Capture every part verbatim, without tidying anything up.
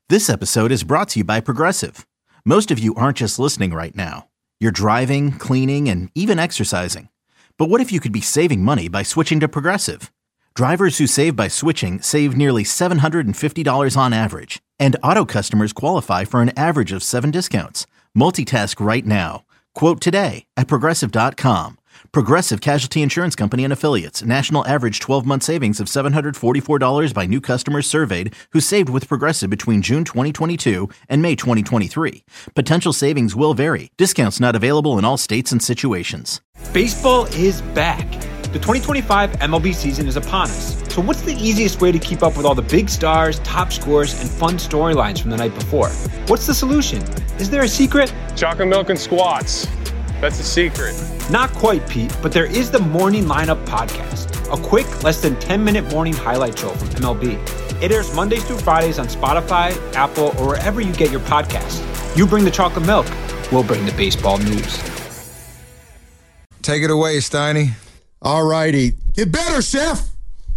This episode is brought to you by Progressive. Most of you aren't just listening right now. You're driving, cleaning, and even exercising. But what if you could be saving money by switching to Progressive? Drivers who save by switching save nearly seven hundred fifty dollars on average. And auto customers qualify for an average of seven discounts. Multitask right now. Quote today at Progressive dot com. Progressive Casualty Insurance Company and Affiliates. National average twelve-month savings of seven hundred forty-four dollars by new customers surveyed who saved with Progressive between June twenty twenty-two and May twenty twenty-three. Potential savings will vary. Discounts not available in all states and situations. Baseball is back. The twenty twenty-five M L B season is upon us. So what's the easiest way to keep up with all the big stars, top scores, and fun storylines from the night before? What's the solution? Is there a secret? Chocolate milk and squats. That's the secret. Not quite, Pete, but there is the Morning Lineup Podcast, a quick, less than ten-minute morning highlight show from M L B. It airs Mondays through Fridays on Spotify, Apple, or wherever you get your podcasts. You bring the chocolate milk, we'll bring the baseball news. Take it away, Steiny. All righty. Get better, Chef.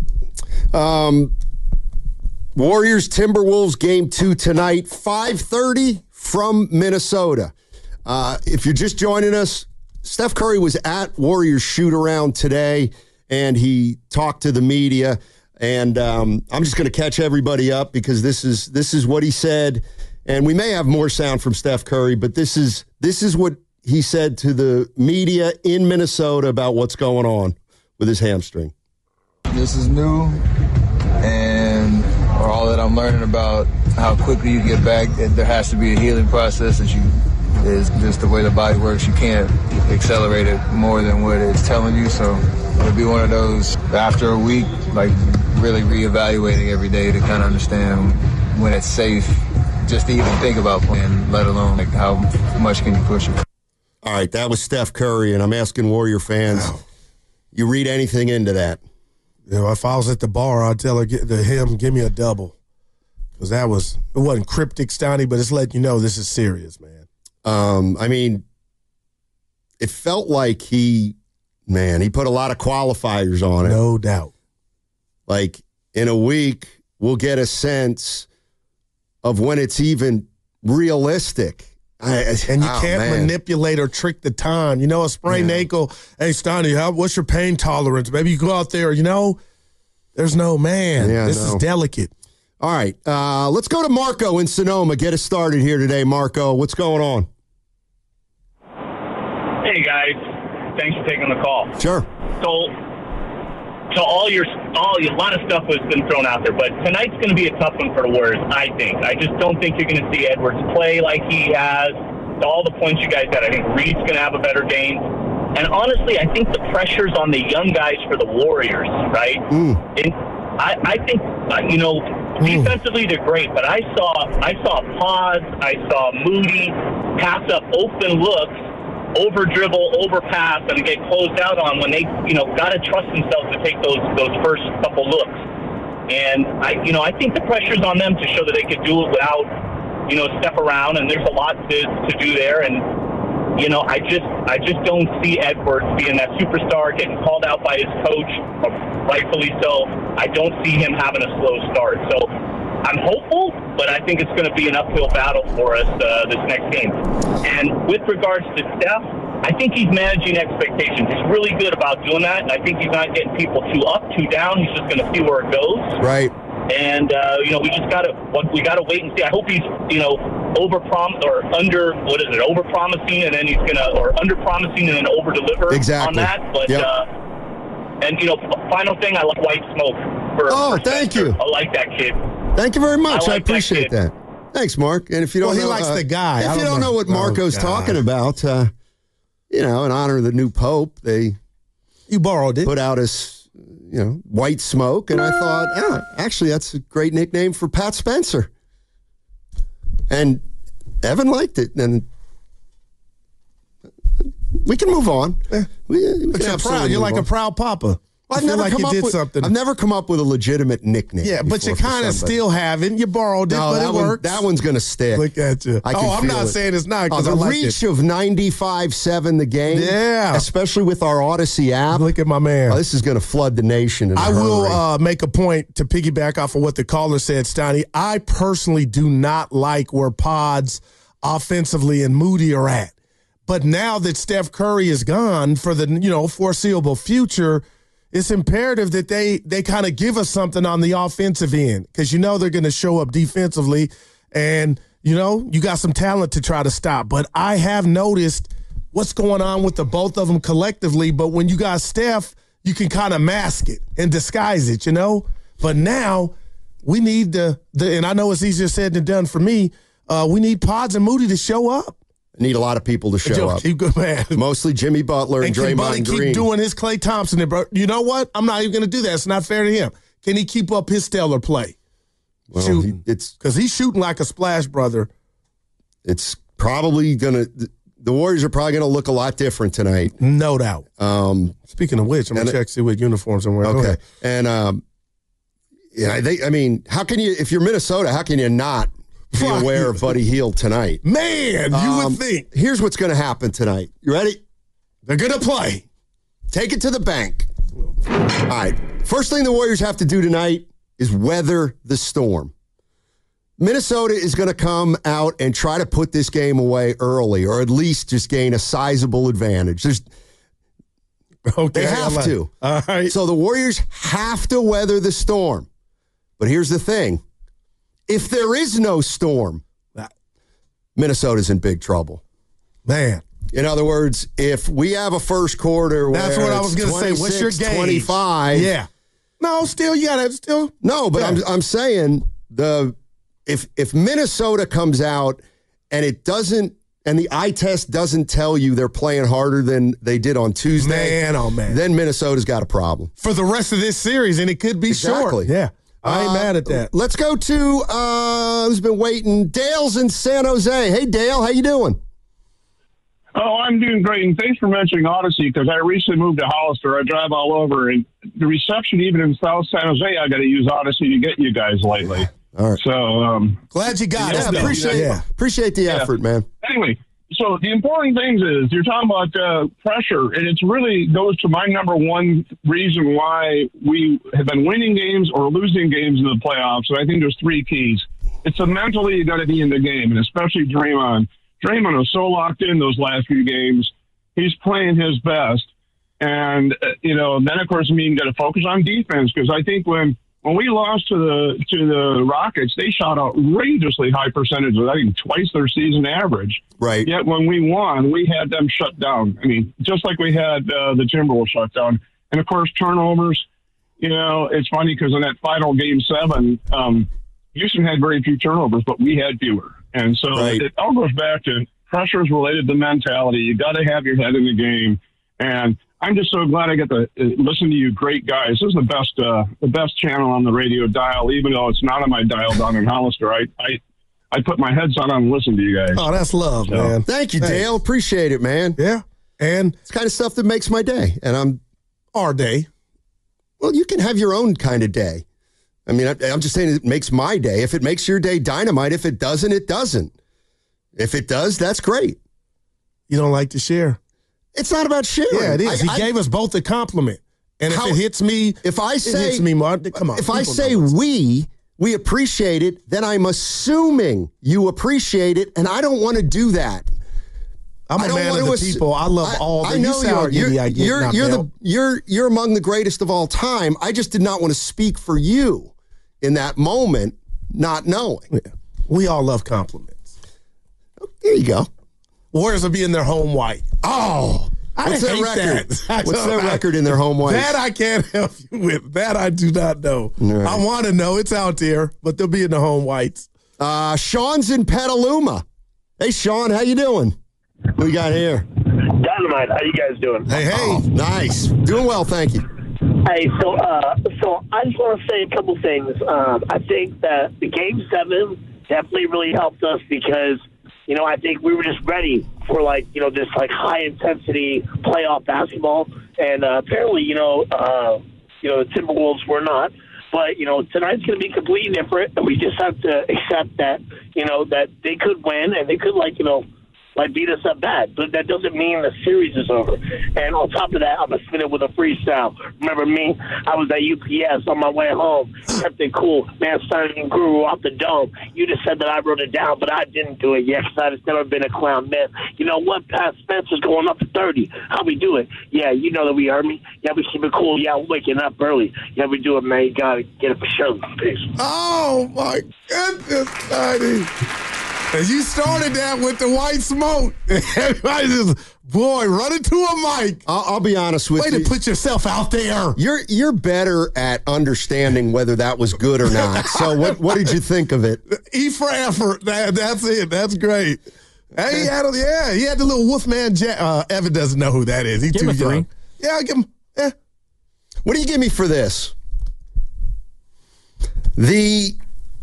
Um, Warriors Timberwolves game two tonight, five thirty from Minnesota. Uh, if you're just joining us, Steph Curry was at Warriors shoot-around today, and he talked to the media. And um, I'm just going to catch everybody up because this is this is what he said. And we may have more sound from Steph Curry, but this is this is what he said to the media in Minnesota about what's going on with his hamstring. This is new, and all that I'm learning about how quickly you get back, there has to be a healing process that you is just the way the body works. You can't accelerate it more than what it's telling you. So it'll be one of those, after a week, like really reevaluating every day to kind of understand when it's safe just to even think about playing, let alone like how much can you push it. All right, that was Steph Curry, and I'm asking Warrior fans, wow. You read anything into that? You know, if I was at the bar, I'd tell her, get to him, give me a double. Because that was, it wasn't cryptic, Stoney, but it's letting you know this is serious, man. Um, I mean, it felt like he, man, he put a lot of qualifiers on it. No doubt. Like, in a week, we'll get a sense of when it's even realistic. I, and you oh, can't man. manipulate or trick the time. You know, a sprained yeah. ankle, hey, Stoney, how, what's your pain tolerance? Maybe you go out there, you know, there's no, man, yeah, this no. is delicate. All right, uh, let's go to Marco in Sonoma. Get us started here today, Marco. What's going on? Hey, guys. Thanks for taking the call. Sure. So, so all your, all a lot of stuff has been thrown out there, but tonight's going to be a tough one for the Warriors, I think. I just don't think you're going to see Edwards play like he has. To all the points you guys got, I think Reed's going to have a better game. And honestly, I think the pressure's on the young guys for the Warriors, right? Mm. And I, I think, uh, you know, defensively, they're great, but I saw I saw Paz, I saw Moody pass up open looks, over dribble, over pass, and get closed out on when they, you know, got to trust themselves to take those those first couple looks. And I, you know, I think the pressure's on them to show that they could do it without, you know, step around. And there's a lot to to do there. And you know, I just I just don't see Edwards being that superstar, getting called out by his coach, rightfully so. I don't see him having a slow start. So I'm hopeful, but I think it's going to be an uphill battle for us uh, this next game. And with regards to Steph, I think he's managing expectations. He's really good about doing that, and I think he's not getting people too up, too down. He's just going to see where it goes. Right. And uh, you know, we just got to we got to wait and see. I hope he's, you know, over prom or under what is it? Over promising, and then he's gonna or under promising and then over deliver exactly. on that. But yep. uh, and you know, final thing, I like White Smoke. For, oh, for thank Spencer. you. I like that kid. Thank you very much. I, like appreciate that, that. Thanks, Mark. And if you don't well, know, he likes uh, the guy. If I you don't know, know what Marco's oh, talking about, uh, you know, in honor of the new Pope, they you borrowed it. Put out his, you know, White Smoke, and I thought, yeah, actually, that's a great nickname for Pat Spencer. And Evan liked it, and we can move on. Yeah. We, we but can you're proud. You're like on. a proud papa. I've I feel never like come you up did with, something. I've never come up with a legitimate nickname. Yeah, but you before for kind of somebody. still haven't. You borrowed it, No, but that it one, works. that one's going to stick. Look at you. I can oh, I'm feel not it. saying it's not Oh, because the I like reach it. of ninety-five seven the game. Yeah. Especially with our Odyssey app. Look at my man. Oh, this is going to flood the nation. In a I will hurry. uh, make a point to piggyback off of what the caller said, Stoney. I personally do not like where Pods offensively and Moody are at. But now that Steph Curry is gone for the you know foreseeable future, it's imperative that they they kind of give us something on the offensive end because you know they're going to show up defensively, and you know you got some talent to try to stop. But I have noticed what's going on with the both of them collectively. But when you got Steph, you can kind of mask it and disguise it, you know. But now we need the the and I know it's easier said than done for me. Uh, we need Pods and Moody to show up. Need a lot of people to show Joe, up. Keep good, man. Mostly Jimmy Butler and, And can Draymond Buddy Green. keep doing his Klay Thompson? And bro, you know what? I'm not even going to do that. It's not fair to him. Can he keep up his stellar play? Well, shooting. he- it's Because he's shooting like a splash brother. it's probably going to – the Warriors are probably going to look a lot different tonight. No doubt. Um, Speaking of which, I'm going and to it- check see what uniforms I'm wearing. Go okay. ahead. And, um, yeah, they, I mean, how can you – if you're Minnesota, how can you not be Right. aware of Buddy Hield tonight? Man, you Um, would think. Here's what's going to happen tonight. You ready? They're going to play. Take it to the bank. All right. First thing the Warriors have to do tonight is weather the storm. Minnesota is going to come out and try to put this game away early, or at least just gain a sizable advantage. There's, Okay. they I have like- to. All right. So the Warriors have to weather the storm. But here's the thing. If there is no storm, Minnesota's in big trouble. Man. In other words, if we have a first quarter where That's what I was it's going to say. What's your twenty-six, gauge? twenty-five. Yeah. No, still, you got to still. No, but Yeah. I'm I'm saying the if if Minnesota comes out and it doesn't and the eye test doesn't tell you they're playing harder than they did on Tuesday, Man, oh, man. then Minnesota's got a problem. For the rest of this series, and it could be Exactly. short. Yeah. I ain't Uh, mad at that. Let's go to uh who's been waiting. Dale's in San Jose. Hey Dale, how you doing? Oh, I'm doing great, and thanks for mentioning Odyssey because I recently moved to Hollister. I drive all over, and the reception even in South San Jose, I got to use Odyssey to get you guys lately. All right. So, um, Glad you got Yeah, it. though. appreciate Yeah. appreciate the effort, man. anyway, so the important things is you're talking about uh, pressure, and it's really goes to my number one reason why we have been winning games or losing games in the playoffs. And I think there's three keys. It's a mentally you got to be in the game, and especially Draymond. Draymond was so locked in those last few games. He's playing his best. And, uh, you know, then, of course, I mean, you got to focus on defense because I think when, when we lost to the to the Rockets, they shot outrageously high percentages, I think twice their season average. Right. Yet when we won, we had them shut down. I mean, just like we had uh, the Timberwolves shut down. And, of course, turnovers. You know, it's funny because in that final game seven, um, Houston had very few turnovers, but we had fewer. And so Right. it all goes back to pressures related to mentality. You got to have your head in the game. And I'm just so glad I get to uh, listen to you great guys. This is the best uh, the best channel on the radio dial, even though it's not on my dial down in Hollister. I, I, I put my headset on and listen to you guys. Oh, that's love, So- man. Thank you, Thanks. Dale. Appreciate it, man. Yeah. And It's the kind of stuff that makes my day. And I'm our day. well, you can have your own kind of day. I mean, I, I'm just saying it makes my day. If it makes your day dynamite, if it doesn't, it doesn't. If it does, that's great. You don't like to share. It's not about sharing. Yeah, it is. I- he I- gave us both a compliment. And How- if it hits me, If I it say, hits me, Mark. Come on. if I people say know this. we, we appreciate it, then I'm assuming you appreciate it, and I don't want to do that. I'm I a don't man want of to the ass- people. I love all the I know you you sour are. You're, giddy I get you're, now, you're Dale. the you're you're among the greatest of all time. I just did not want to speak for you in that moment, not knowing. Yeah. We all love compliments. There you go. Warriors will be in their home white. Oh, I what's their hate record? that. What's their record in their home white? That I can't help you with. That I do not know. Right. I want to know. It's out there, but they'll be in the home whites. Uh, Sean's in Petaluma. Hey, Sean, how you doing? What we got here? Dynamite, how you guys doing? Hey, hey. Oh, nice. Doing well, thank you. Hey, so uh, so I just want to say a couple things. Um, I think that the game seven definitely really helped us because, you know, I think we were just ready for like, you know, this like high intensity playoff basketball, and uh, apparently, you know, uh, you know, the Timberwolves were not. But, you know, tonight's going to be completely different, and we just have to accept that, you know, that they could win and they could, like, you know, like beat us up bad. But that doesn't mean the series is over. And on top of that, I'm going to spin it with a freestyle. Remember me? I was at U P S on my way home. Kept it cool. Man, starting grew off the dome. You just said that I wrote it down, but I didn't do it yet because I've just never been a clown. Man, you know what? Pat Spencer's going up to thirty. How we do it? Yeah, you know that we heard me. Yeah, we keep it cool. Yeah, I'm waking up early. Yeah, we do it, man. You got to get it for sure. Peace. Oh, my goodness, Tiny. And you started that with the white smoke. Everybody just, boy, run into a mic. I'll, I'll be honest with Way you. Way to put yourself out there. You're you're better at understanding whether that was good or not. So what what did you think of it? E for effort. That, that's it. That's great. Hey, he had a, yeah, he had the little Wolfman Jack. Uh, Evan doesn't know who that is. He's give too him a young. three. Yeah, I'll give him. Yeah. What do you give me for this? The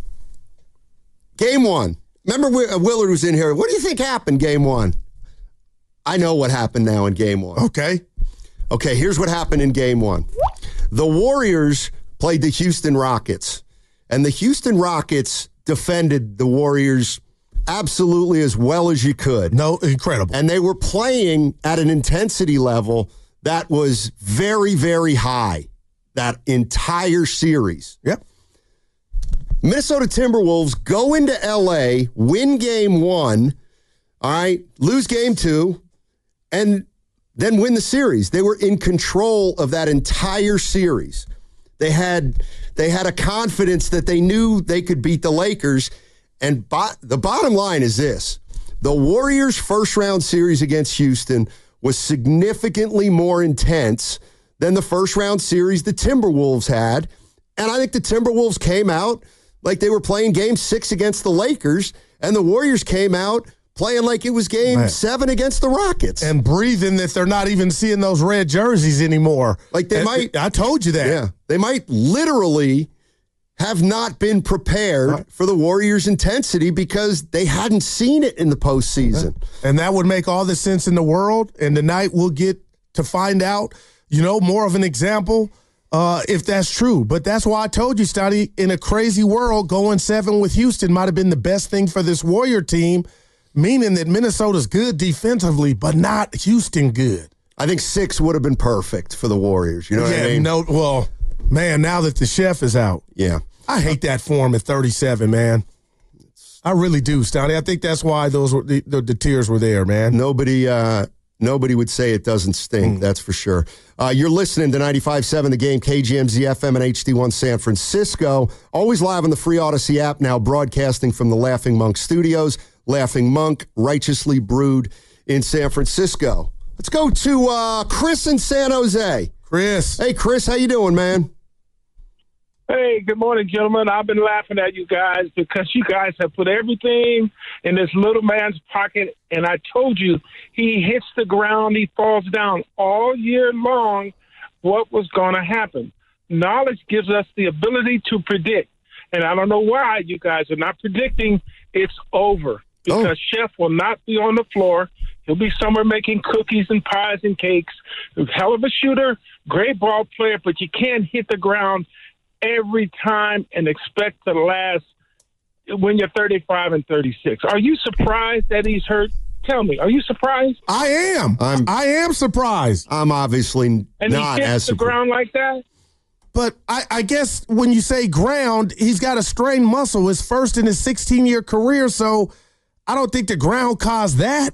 game one. Remember Willard was in here. What do you think happened game one? I know what happened now in game one. Okay. Okay, here's what happened in game one. The Warriors played the Houston Rockets, and the Houston Rockets defended the Warriors absolutely as well as you could. No, incredible. And they were playing at an intensity level that was very, very high that entire series. Yep. Minnesota Timberwolves go into L A, win game one, all right, lose game two, and then win the series. They were in control of that entire series. They had they had a confidence that they knew they could beat the Lakers. And bo- the bottom line is this. The Warriors' first-round series against Houston was significantly more intense than the first-round series the Timberwolves had. And I think the Timberwolves came out like they were playing game six against the Lakers, and the Warriors came out playing like it was game Man. seven against the Rockets. And breathing that they're not even seeing those red jerseys anymore. Like they and, might. I told you that. Yeah. They might literally have not been prepared right. for the Warriors' intensity because they hadn't seen it in the postseason. And that would make all the sense in the world. And tonight we'll get to find out, you know, more of an example Uh, if that's true. But that's why I told you, Stotty, in a crazy world, going seven with Houston might have been the best thing for this Warrior team, meaning that Minnesota's good defensively, but not Houston good. I think six would have been perfect for the Warriors. You know what yeah, I mean? No, well, man, now that the chef is out. Yeah. I hate that form at thirty-seven, man. I really do, Stotty. I think that's why those were the, the, the tears were there, man. Nobody uh, nobody would say it doesn't stink, mm. that's for sure. Uh, you're listening to ninety-five point seven The Game, K G M Z F M and H D one San Francisco. Always live on the free Odyssey app, now broadcasting from the Laughing Monk Studios. Laughing Monk, righteously brewed in San Francisco. Let's go to uh, Chris in San Jose. Chris. Hey, Chris, how you doing, man? Hey, good morning, gentlemen. I've been laughing at you guys because you guys have put everything in this little man's pocket, and I told you he hits the ground, he falls down all year long. What was going to happen? Knowledge gives us the ability to predict, and I don't know why you guys are not predicting it's over because oh. Chef will not be on the floor. He'll be somewhere making cookies and pies and cakes. Hell of a shooter, great ball player, but you can't hit the ground every time and expect to last when you're thirty-five and thirty-six. Are you surprised that he's hurt? Tell me, are you surprised? I am. I'm, I am surprised. I'm obviously and not he hits as the surprised. ground like that? But I, I guess when you say ground, he's got a strained muscle. His first in his sixteen-year career, so I don't think the ground caused that.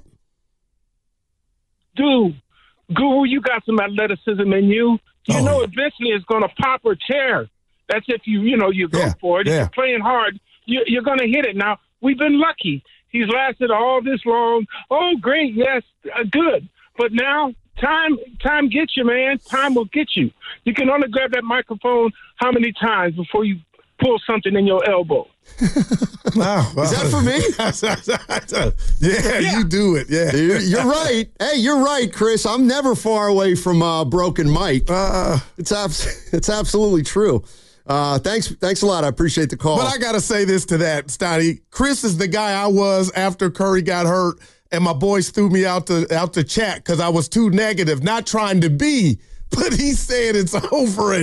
Dude, Guru, you got some athleticism in you. You oh. know eventually it's going to pop or tear. That's if you, you know, you go yeah, for it. If yeah. you're playing hard, you, you're going to hit it. Now, we've been lucky. He's lasted all this long. Oh, great, yes, uh, good. But now, time time gets you, man. Time will get you. You can only grab that microphone how many times before you pull something in your elbow? Wow. Is that for me? yeah, yeah, you do it. Yeah, you're, you're right. Hey, you're right, Chris. I'm never far away from uh, broken mic. Uh, it's abs- it's absolutely true. Uh, thanks, thanks a lot. I appreciate the call. But I gotta say this to that, Stotty. Chris is the guy I was after Curry got hurt, and my boys threw me out to out to chat because I was too negative, not trying to be. But he said it's over, and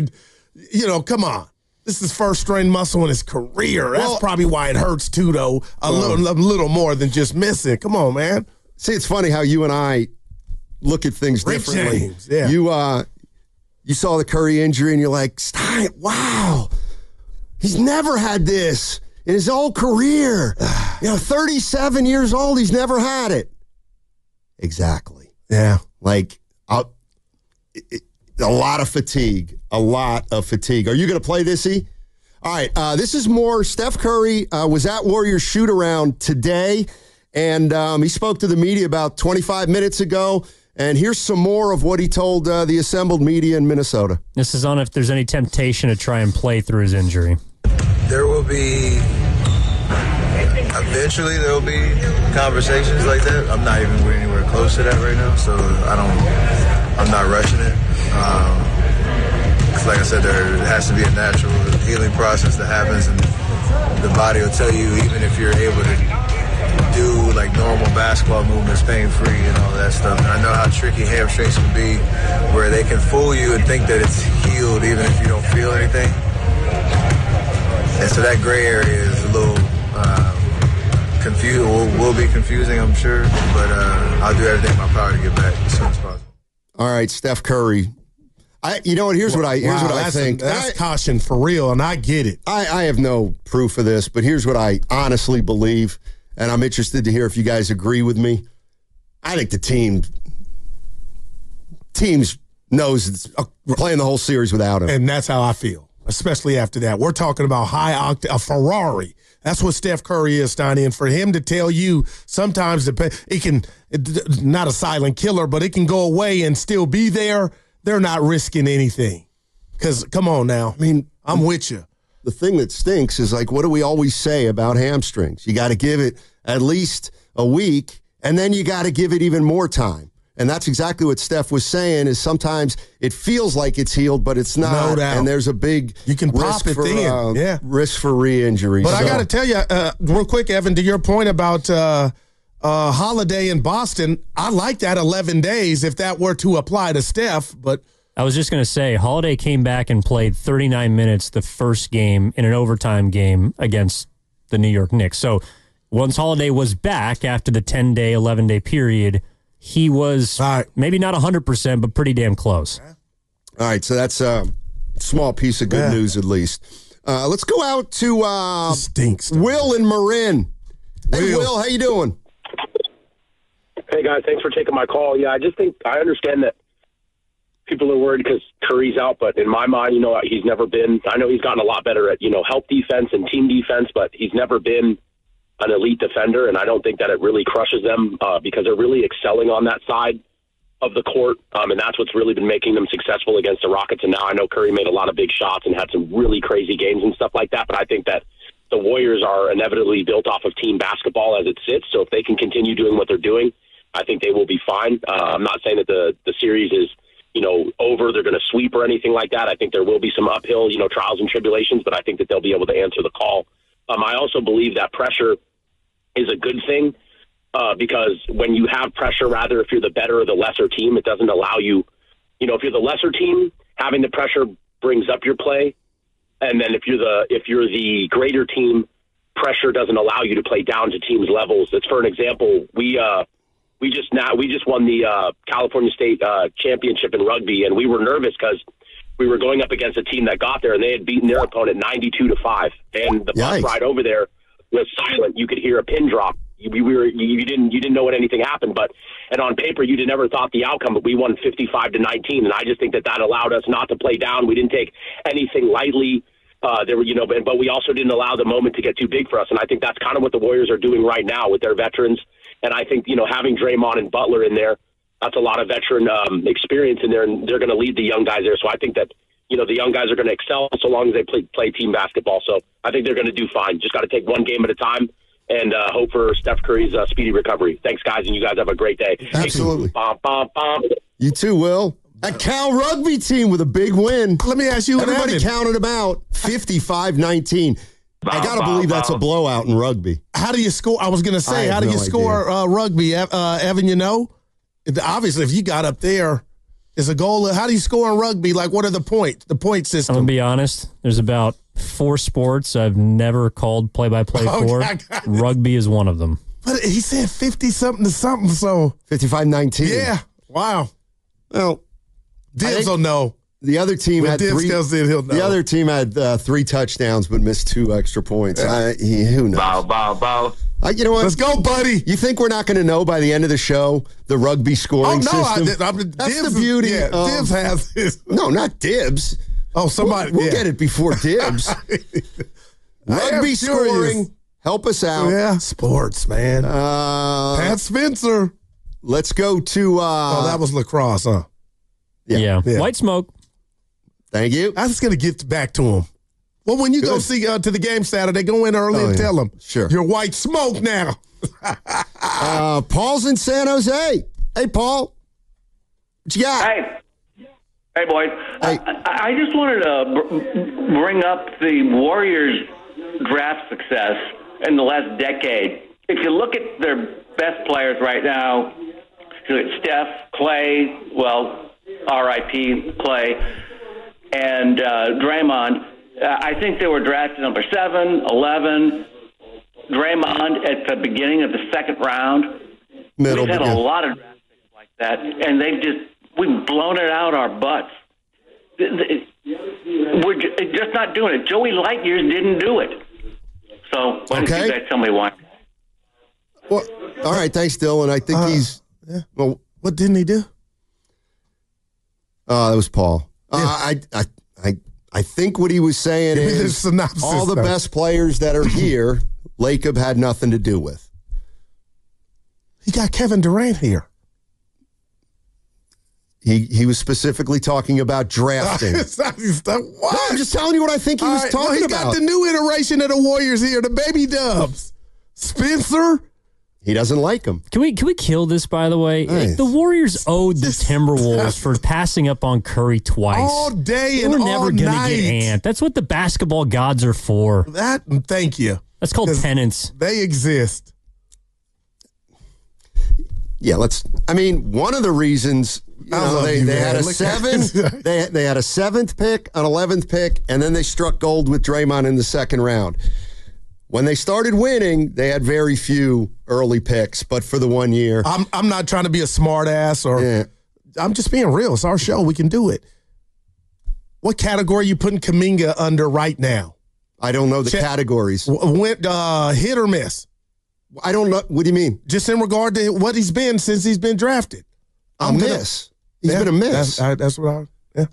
you know, come on. This is first strain muscle in his career. That's Well, probably why it hurts too, though. A well, little, a little more than just missing. Come on, man. See, it's funny how you and I look at things Rick differently. James, yeah. You, uh, you saw the Curry injury, and you're like, Stein, wow, he's never had this in his whole career. You know, thirty-seven years old, he's never had it. Exactly. Yeah. Like, I'll, it, it, a lot of fatigue. A lot of fatigue. Are you going to play this, E? All right. Uh, this is more. Steph Curry uh, was at Warriors shoot-around today, and um, he spoke to the media about twenty-five minutes ago. And here's some more of what he told uh, the assembled media in Minnesota. This is on if there's any temptation to try and play through his injury. There will be, eventually there will be conversations like that. I'm not even anywhere close to that right now, so I don't, I'm not rushing it. Um, 'cause like I said, there has to be a natural healing process that happens, and the body will tell you, even if you're able to do like normal basketball movements pain-free and all that stuff. And I know how tricky hamstrings can be, where they can fool you and think that it's healed even if you don't feel anything. And so that gray area is a little uh, confused, will, will be confusing, I'm sure, but uh, I'll do everything in my power to get back as soon as possible. All right, Steph Curry. I, you know what? Here's what I here's wow, what I think. A, that's I, caution for real, and I get it. I, I have no proof of this, but here's what I honestly believe, and I'm interested to hear if you guys agree with me. I think the team teams knows it's playing the whole series without him, and that's how I feel. Especially after that, we're talking about high octane, a Ferrari. That's what Steph Curry is, Steiny. And for him to tell you sometimes the it can it, not a silent killer, but it can go away and still be there. They're not risking anything. Because come on now, I mean, I'm with you. The thing that stinks is, like, what do we always say about hamstrings? You got to give it at least a week, and then you got to give it even more time. And that's exactly what Steph was saying, is sometimes it feels like it's healed, but it's not. No doubt. And there's a big you can risk pop it for, then. uh, yeah. risk for re-injury. But so. I got to tell you, uh, real quick, Evan, to your point about uh, uh, Holiday in Boston, I like that eleven days if that were to apply to Steph. But I was just going to say, Holiday came back and played thirty-nine minutes the first game in an overtime game against the New York Knicks. So once Holiday was back after the ten-day, eleven-day period, he was right. maybe not one hundred percent, but pretty damn close. All right, so that's a small piece of good yeah. news at least. Uh, let's go out to uh, Stinks, Will in Marin. Hey, Will. Will, how you doing? Hey, guys, thanks for taking my call. Yeah, I just think I understand that people are worried because Curry's out, but in my mind, you know, he's never been – I know he's gotten a lot better at, you know, help defense and team defense, but he's never been – an elite defender, and I don't think that it really crushes them uh, because they're really excelling on that side of the court, um, and that's what's really been making them successful against the Rockets. And now I know Curry made a lot of big shots and had some really crazy games and stuff like that, but I think that the Warriors are inevitably built off of team basketball as it sits, so if they can continue doing what they're doing, I think they will be fine. Uh, I'm not saying that the, the series is you know, over, they're going to sweep or anything like that. I think there will be some uphill, you know, trials and tribulations, but I think that they'll be able to answer the call. Um, I also believe that pressure is a good thing uh, because when you have pressure, rather if you're the better or the lesser team, it doesn't allow you, you know, if you're the lesser team, having the pressure brings up your play. And then if you're the if you're the greater team, pressure doesn't allow you to play down to teams' levels. It's for an example, we uh, we just now we just won the uh, California State uh, championship in rugby, and we were nervous because we were going up against a team that got there, and they had beaten their opponent ninety-two to five. And the bus ride over there was silent. You could hear a pin drop. You, we were you didn't you didn't know when anything happened, but and on paper you never thought the outcome. But we won fifty-five to nineteen, and I just think that that allowed us not to play down. We didn't take anything lightly. Uh, there were, you know, but, but we also didn't allow the moment to get too big for us. And I think that's kind of what the Warriors are doing right now with their veterans. And I think, you know, having Draymond and Butler in there, that's a lot of veteran um, experience in there, and they're going to lead the young guys there. So I think that, you know, the young guys are going to excel so long as they play, play team basketball. So I think they're going to do fine. Just got to take one game at a time and uh, hope for Steph Curry's uh, speedy recovery. Thanks, guys, and you guys have a great day. Absolutely. Bom, bom, bom. You too, Will. A Cal rugby team with a big win. Let me ask you, everybody Evan. counted them out. fifty-five nineteen. I got to believe that's a blowout in rugby. How do you score? I was going to say, how do no you score uh, rugby, uh, Evan? You know, obviously, if you got up there, Is a goal, how do you score in rugby? Like, what are the points, the point system? I'm going to be honest. There's about four sports I've never called play-by-play Oh, for. I got it. Rugby is one of them. But he said fifty-something to something, so. fifty-five nineteen. Yeah. Wow. Well, Dibs will know. The other team When had Dibs three. goes in, he'll know. The other team had uh, three touchdowns but missed two extra points. I, he, who knows? Bow, bow, bow. I, you know what? Let's go, buddy. You think we're not going to know by the end of the show the rugby Oh, scoring no. I, system? I, I, That's Dibs, the beauty. Yeah, of, Dibs has his. No, not Dibs. Oh, somebody. We'll, we'll yeah. get it before Dibs. Rugby scoring. Help us out. Yeah, sports, man. Uh, Pat Spencer. Let's go to. Uh, Oh, that was lacrosse, huh? Yeah. Yeah. Yeah. White smoke. Thank you. I was going to get back to him. Well, when you go Good. see uh, to the game Saturday, go in early Oh, and yeah. tell them. Sure. You're white smoke now. Uh, Paul's in San Jose. Hey, Paul. What you got? Hey. Hey, boys. Hey. I, I just wanted to br- bring up the Warriors' draft success in the last decade. If you look at their best players right now, you look at Steph, Clay, well, R I P Clay, and uh, Draymond. Uh, I think they were drafted number seven, eleven. Draymond at the beginning of the second round. Middle. We've had begin. a lot of draft picks like that, and they've just we've blown it out our butts. We're just not doing it. Joey Lightyears didn't do it. So why Okay. don't you guys tell me why? Well, all right. Thanks, Dylan. I think Uh, he's. yeah. Well, What didn't he do? uh, that was Paul. Uh, I, I, I, I think what he was saying Give me the is synopsis, all the though. best players that are here, Lacob had nothing to do with. He got Kevin Durant here. He he was specifically talking about drafting. It's not- it's not- what? No, I'm just telling you what I think he All was right, talking well, he about. got the new iteration of the Warriors here, the baby Dubs. Spencer. He doesn't like him. Can we can we kill this, by the way? Nice. The Warriors owed the Timberwolves for passing up on Curry twice. All day They and were all never gonna night. get amped. That's what the basketball gods are for. That, thank you. That's called 'Cause penance. They exist. Yeah, let's. I mean, one of the reasons you I know, love they, you, they man. had a Look seven, at- they they had a seventh pick, an eleventh pick, and then they struck gold with Draymond in the second round. When they started winning, they had very few early picks, but for the one year, I'm I'm not trying to be a smart ass or yeah. I'm just being real. It's our show. We can do it. What category are you putting Kuminga under right now? I don't know the Check- categories. W- Went uh, hit or miss? I don't know. What do you mean? Just in regard to what he's been since he's been drafted. A I'm gonna- miss. He's Yeah, been a miss. That's, I, that's what I. Yeah.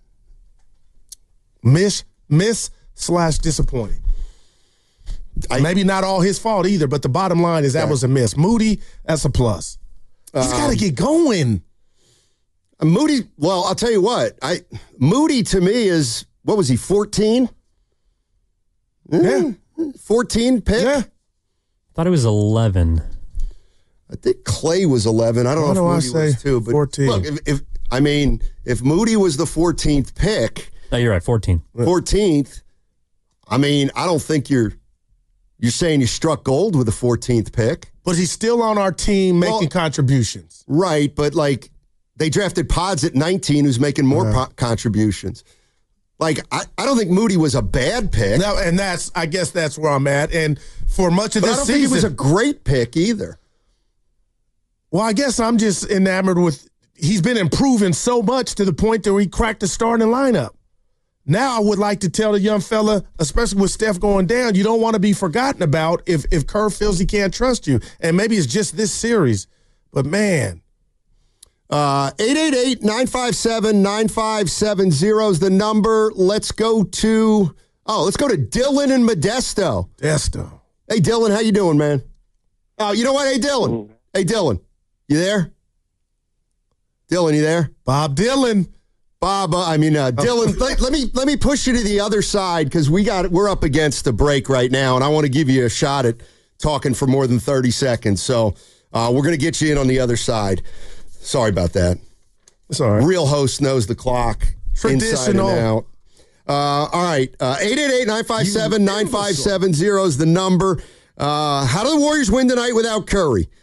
Miss, miss slash disappointing. I- Maybe not all his fault either, but the bottom line is that Yeah. was a miss. Moody, that's a plus. He's got to get going. Uh, Moody. Well, I'll tell you what. I Moody to me is what was he? fourteen. Yeah. fourteen pick. Yeah. Thought it was eleven. I think Clay was eleven. I don't Why know do I if Moody was say too. But fourteen? look, if, if I mean, if Moody was the fourteenth pick, Oh, you're right. Fourteen. fourteenth. I mean, I don't think you're you're saying you struck gold with the fourteenth pick, But he's still on our team making Well- contributions. right? But like they drafted Pods at nineteen, who's making more Yeah. po- contributions. Like I, I don't think Moody was a bad pick, Now, and that's, I guess that's where I'm at. And for much of but I this don't think season, it was a great pick either. well, I guess I'm just enamored with, he's been improving so much to the point that he cracked the starting lineup. Now I would like to tell the young fella, especially with Steph going down, you don't want to be forgotten about if, if Kerr feels he can't trust you. And maybe it's just this series. But man, Uh, eight eight eight, nine five seven, nine five seven zero is the number. Let's go to, oh, let's go to Dylan in Modesto. Desto. Hey, Dylan, how you doing, man? Oh, you know what? Hey, Dylan. Hey, Dylan. You there? Dylan, you there? Bob Dylan. Bob, uh, I mean, uh, Dylan, let, let me let me push you to the other side because we got we're up against the break right now, and I want to give you a shot at talking for more than thirty seconds. So uh, we're going to get you in on the other side. Sorry about that. It's all right. Real host knows the clock inside and Traditional. out. Uh, all right. Uh, eight eight eight, nine five seven, nine five seven zero is the number. Uh, how do the Warriors win tonight without Curry?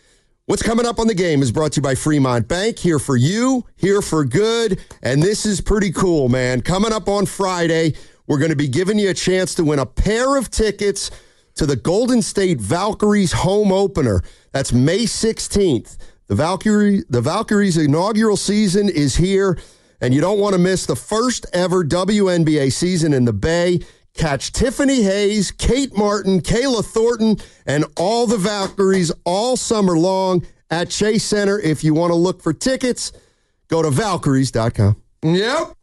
What's coming up on the game is brought to you by Fremont Bank. Here for you, here for good. And this is pretty cool, man. Coming up on Friday, we're going to be giving you a chance to win a pair of tickets to the Golden State Valkyries home opener. That's May sixteenth. The Valkyrie, the Valkyries' inaugural season is here, and you don't want to miss the first ever W N B A season in the Bay. Catch Tiffany Hayes, Kate Martin, Kayla Thornton, and all the Valkyries all summer long at Chase Center. If you want to look for tickets, go to Valkyries dot com. Yep.